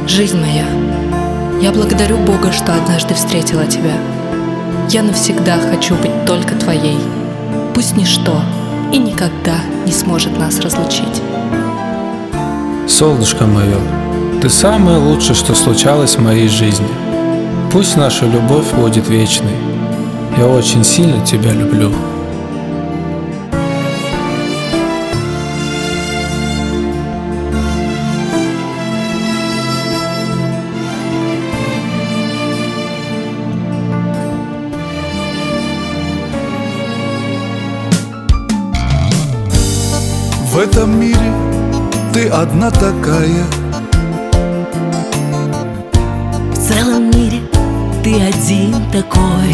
Жизнь моя, я благодарю Бога, что однажды встретила тебя. Я навсегда хочу быть только твоей. Пусть ничто и никогда не сможет нас разлучить. Солнышко мое, ты самое лучшее, что случалось в моей жизни. Пусть наша любовь будет вечной. Я очень сильно тебя люблю. В этом мире ты одна такая. В целом мире ты один такой.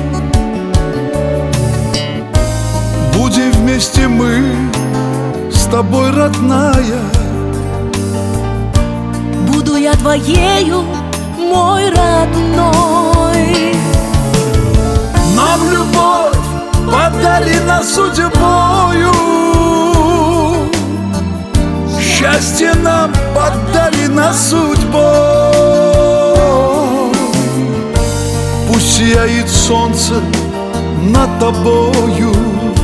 Будем вместе мы с тобой, родная. Буду я твоею, мой родной. Нам любовь подарена судьбою, счастье нам подарено судьбой. Пусть сияет солнце над тобою,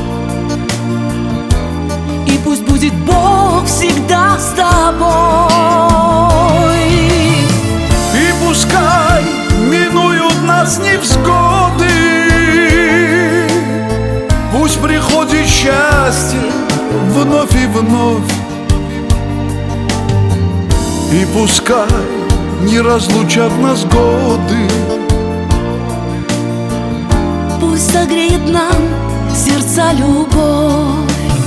и пусть будет Бог всегда с тобой. и пускай минуют нас невзгоды, пусть приходит счастье вновь и вновь. И пускай не разлучат нас годы, Пусть согреет нам сердца любовь.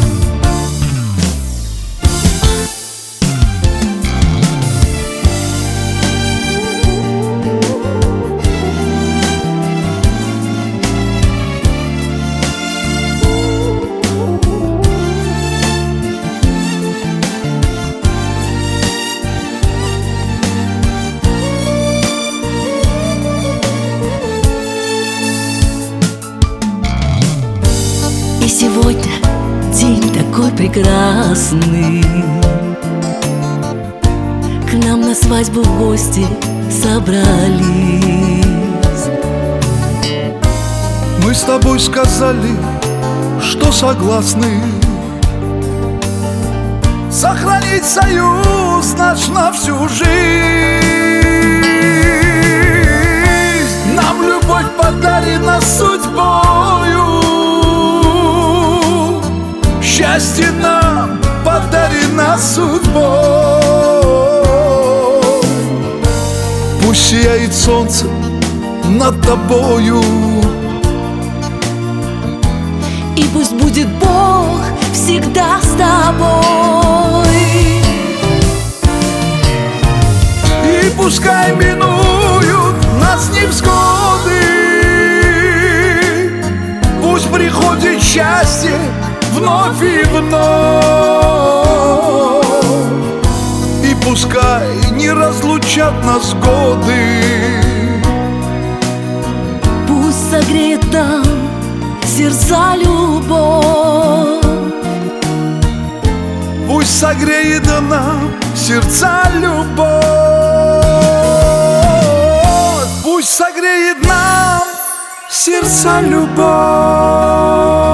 И сегодня день такой прекрасный. К нам на свадьбу в гости собрались. мы с тобой сказали, что согласны сохранить союз наш на всю жизнь. Нам любовь подарена судьбою, счастье нам подарено судьбой. Пусть сияет солнце над тобою, И пусть будет Бог всегда с тобой. и пускай минуют нас невзгоды, пусть приходит счастье вновь и вновь. И пускай не разлучат нас годы, Пусть согреет нам сердца любовь. пусть согреет нам сердца любовь. Пусть согреет нам сердца любовь.